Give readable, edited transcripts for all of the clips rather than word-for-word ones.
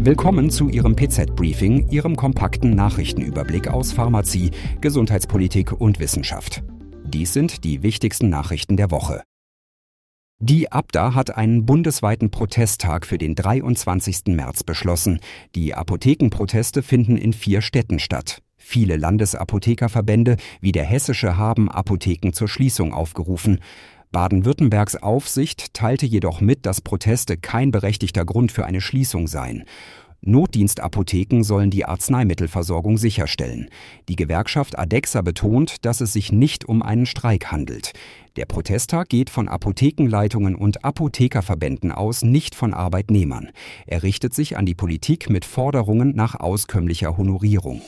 Willkommen zu Ihrem PZ-Briefing, Ihrem kompakten Nachrichtenüberblick aus Pharmazie, Gesundheitspolitik und Wissenschaft. Dies sind die wichtigsten Nachrichten der Woche. Die ABDA hat einen bundesweiten Protesttag für den 23. März beschlossen. Die Apothekenproteste finden in 4 Städten statt. Viele Landesapothekerverbände wie der hessische haben Apotheken zur Schließung aufgerufen. Baden-Württembergs Aufsicht teilte jedoch mit, dass Proteste kein berechtigter Grund für eine Schließung seien. Notdienstapotheken sollen die Arzneimittelversorgung sicherstellen. Die Gewerkschaft Adexa betont, dass es sich nicht um einen Streik handelt. Der Protesttag geht von Apothekenleitungen und Apothekerverbänden aus, nicht von Arbeitnehmern. Er richtet sich an die Politik mit Forderungen nach auskömmlicher Honorierung.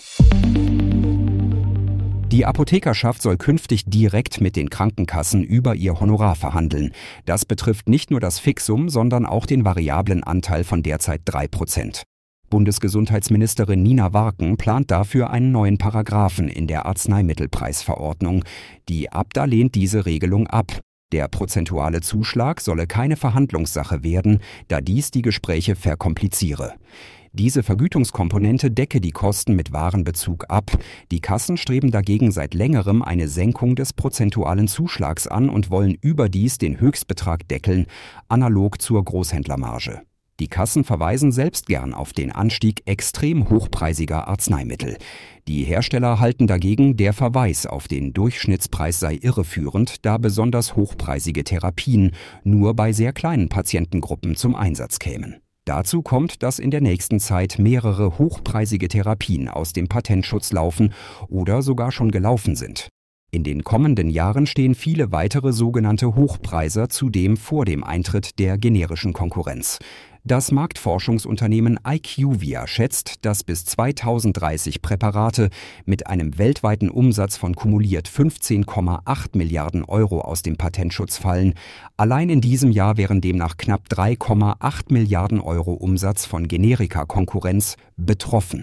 Die Apothekerschaft soll künftig direkt mit den Krankenkassen über ihr Honorar verhandeln. Das betrifft nicht nur das Fixum, sondern auch den variablen Anteil von derzeit 3%. Bundesgesundheitsministerin Nina Warken plant dafür einen neuen Paragraphen in der Arzneimittelpreisverordnung. Die ABDA lehnt diese Regelung ab. Der prozentuale Zuschlag solle keine Verhandlungssache werden, da dies die Gespräche verkompliziere. Diese Vergütungskomponente decke die Kosten mit Warenbezug ab. Die Kassen streben dagegen seit längerem eine Senkung des prozentualen Zuschlags an und wollen überdies den Höchstbetrag deckeln, analog zur Großhändlermarge. Die Kassen verweisen selbst gern auf den Anstieg extrem hochpreisiger Arzneimittel. Die Hersteller halten dagegen, der Verweis auf den Durchschnittspreis sei irreführend, da besonders hochpreisige Therapien nur bei sehr kleinen Patientengruppen zum Einsatz kämen. Dazu kommt, dass in der nächsten Zeit mehrere hochpreisige Therapien aus dem Patentschutz laufen oder sogar schon gelaufen sind. In den kommenden Jahren stehen viele weitere sogenannte Hochpreiser zudem vor dem Eintritt der generischen Konkurrenz. Das Marktforschungsunternehmen IQVIA schätzt, dass bis 2030 Präparate mit einem weltweiten Umsatz von kumuliert 15,8 Milliarden Euro aus dem Patentschutz fallen. Allein in diesem Jahr wären demnach knapp 3,8 Milliarden Euro Umsatz von Generika-Konkurrenz betroffen.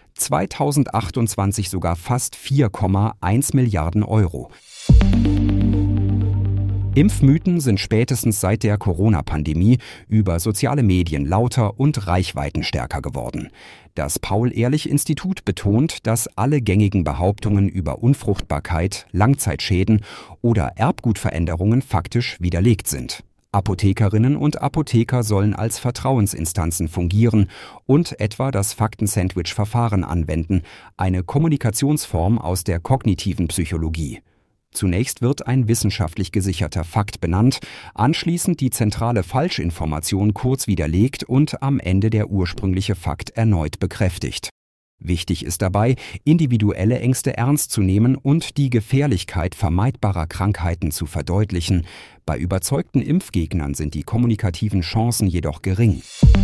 2028 sogar fast 4,1 Milliarden Euro. Impfmythen sind spätestens seit der Corona-Pandemie über soziale Medien lauter und reichweitenstärker geworden. Das Paul-Ehrlich-Institut betont, dass alle gängigen Behauptungen über Unfruchtbarkeit, Langzeitschäden oder Erbgutveränderungen faktisch widerlegt sind. Apothekerinnen und Apotheker sollen als Vertrauensinstanzen fungieren und etwa das Fakten-Sandwich-Verfahren anwenden, eine Kommunikationsform aus der kognitiven Psychologie. Zunächst wird ein wissenschaftlich gesicherter Fakt benannt, anschließend die zentrale Falschinformation kurz widerlegt und am Ende der ursprüngliche Fakt erneut bekräftigt. Wichtig ist dabei, individuelle Ängste ernst zu nehmen und die Gefährlichkeit vermeidbarer Krankheiten zu verdeutlichen. Bei überzeugten Impfgegnern sind die kommunikativen Chancen jedoch gering.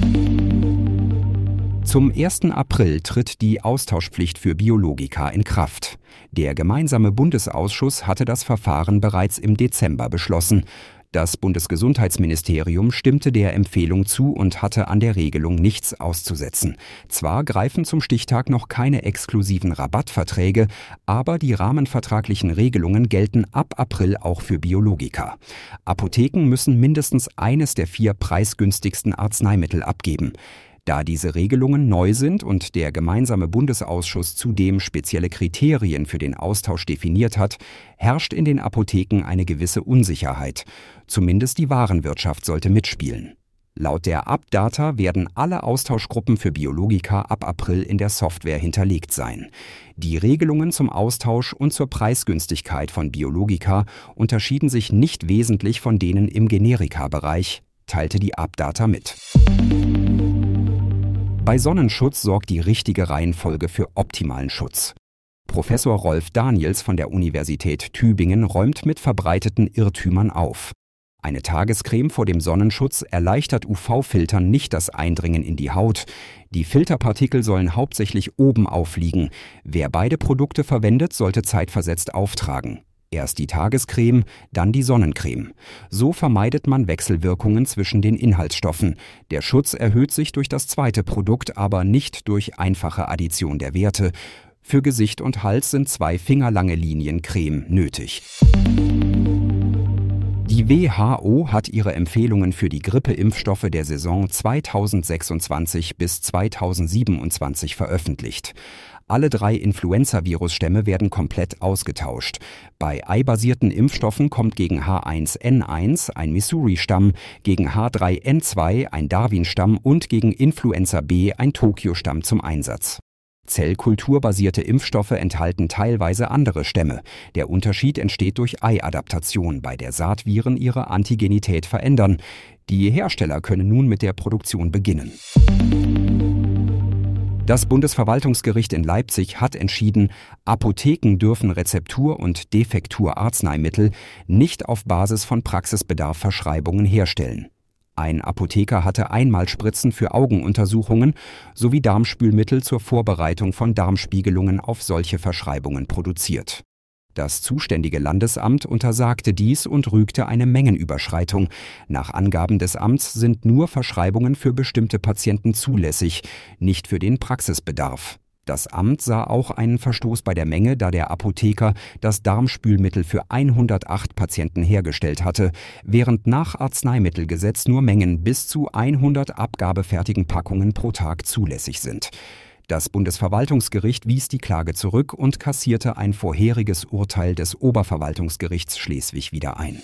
Zum 1. April tritt die Austauschpflicht für Biologika in Kraft. Der gemeinsame Bundesausschuss hatte das Verfahren bereits im Dezember beschlossen. Das Bundesgesundheitsministerium stimmte der Empfehlung zu und hatte an der Regelung nichts auszusetzen. Zwar greifen zum Stichtag noch keine exklusiven Rabattverträge, aber die rahmenvertraglichen Regelungen gelten ab April auch für Biologika. Apotheken müssen mindestens eines der 4 preisgünstigsten Arzneimittel abgeben. Da diese Regelungen neu sind und der gemeinsame Bundesausschuss zudem spezielle Kriterien für den Austausch definiert hat, herrscht in den Apotheken eine gewisse Unsicherheit. Zumindest die Warenwirtschaft sollte mitspielen. Laut der ABDATA werden alle Austauschgruppen für Biologika ab April in der Software hinterlegt sein. Die Regelungen zum Austausch und zur Preisgünstigkeit von Biologika unterschieden sich nicht wesentlich von denen im Generika-Bereich, teilte die ABDATA mit. Bei Sonnenschutz sorgt die richtige Reihenfolge für optimalen Schutz. Professor Rolf Daniels von der Universität Tübingen räumt mit verbreiteten Irrtümern auf. Eine Tagescreme vor dem Sonnenschutz erleichtert UV-Filtern nicht das Eindringen in die Haut. Die Filterpartikel sollen hauptsächlich oben aufliegen. Wer beide Produkte verwendet, sollte zeitversetzt auftragen. Erst die Tagescreme, dann die Sonnencreme. So vermeidet man Wechselwirkungen zwischen den Inhaltsstoffen. Der Schutz erhöht sich durch das zweite Produkt, aber nicht durch einfache Addition der Werte. Für Gesicht und Hals sind 2 fingerlange Linien Creme nötig. Die WHO hat ihre Empfehlungen für die Grippeimpfstoffe der Saison 2026 bis 2027 veröffentlicht. Alle 3 Influenza-Virusstämme werden komplett ausgetauscht. Bei Ei-basierten Impfstoffen kommt gegen H1N1 ein Missouri-Stamm, gegen H3N2 ein Darwin-Stamm und gegen Influenza B ein Tokio-Stamm zum Einsatz. Zellkulturbasierte Impfstoffe enthalten teilweise andere Stämme. Der Unterschied entsteht durch Eiadaptation, bei der Saatviren ihre Antigenität verändern. Die Hersteller können nun mit der Produktion beginnen. Das Bundesverwaltungsgericht in Leipzig hat entschieden, Apotheken dürfen Rezeptur- und Defekturarzneimittel nicht auf Basis von Praxisbedarf-Verschreibungen herstellen. Ein Apotheker hatte Einmalspritzen für Augenuntersuchungen sowie Darmspülmittel zur Vorbereitung von Darmspiegelungen auf solche Verschreibungen produziert. Das zuständige Landesamt untersagte dies und rügte eine Mengenüberschreitung. Nach Angaben des Amts sind nur Verschreibungen für bestimmte Patienten zulässig, nicht für den Praxisbedarf. Das Amt sah auch einen Verstoß bei der Menge, da der Apotheker das Darmspülmittel für 108 Patienten hergestellt hatte, während nach Arzneimittelgesetz nur Mengen bis zu 100 abgabefertigen Packungen pro Tag zulässig sind. Das Bundesverwaltungsgericht wies die Klage zurück und kassierte ein vorheriges Urteil des Oberverwaltungsgerichts Schleswig wieder ein.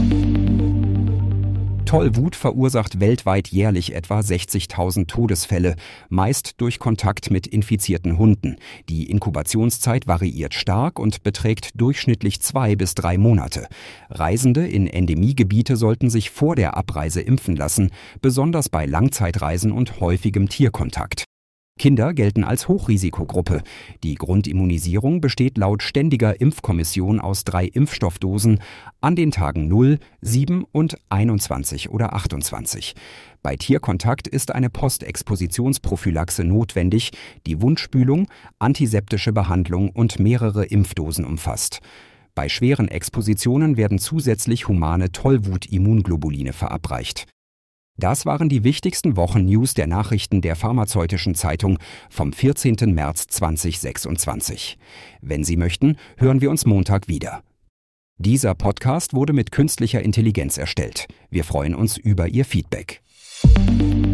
Tollwut verursacht weltweit jährlich etwa 60.000 Todesfälle, meist durch Kontakt mit infizierten Hunden. Die Inkubationszeit variiert stark und beträgt durchschnittlich 2 bis 3 Monate. Reisende in Endemiegebiete sollten sich vor der Abreise impfen lassen, besonders bei Langzeitreisen und häufigem Tierkontakt. Kinder gelten als Hochrisikogruppe. Die Grundimmunisierung besteht laut Ständiger Impfkommission aus 3 Impfstoffdosen an den Tagen 0, 7 und 21 oder 28. Bei Tierkontakt ist eine Postexpositionsprophylaxe notwendig, die Wundspülung, antiseptische Behandlung und mehrere Impfdosen umfasst. Bei schweren Expositionen werden zusätzlich humane Tollwut-Immunglobuline verabreicht. Das waren die wichtigsten Wochennews der Nachrichten der Pharmazeutischen Zeitung vom 14. März 2026. Wenn Sie möchten, hören wir uns Montag wieder. Dieser Podcast wurde mit künstlicher Intelligenz erstellt. Wir freuen uns über Ihr Feedback.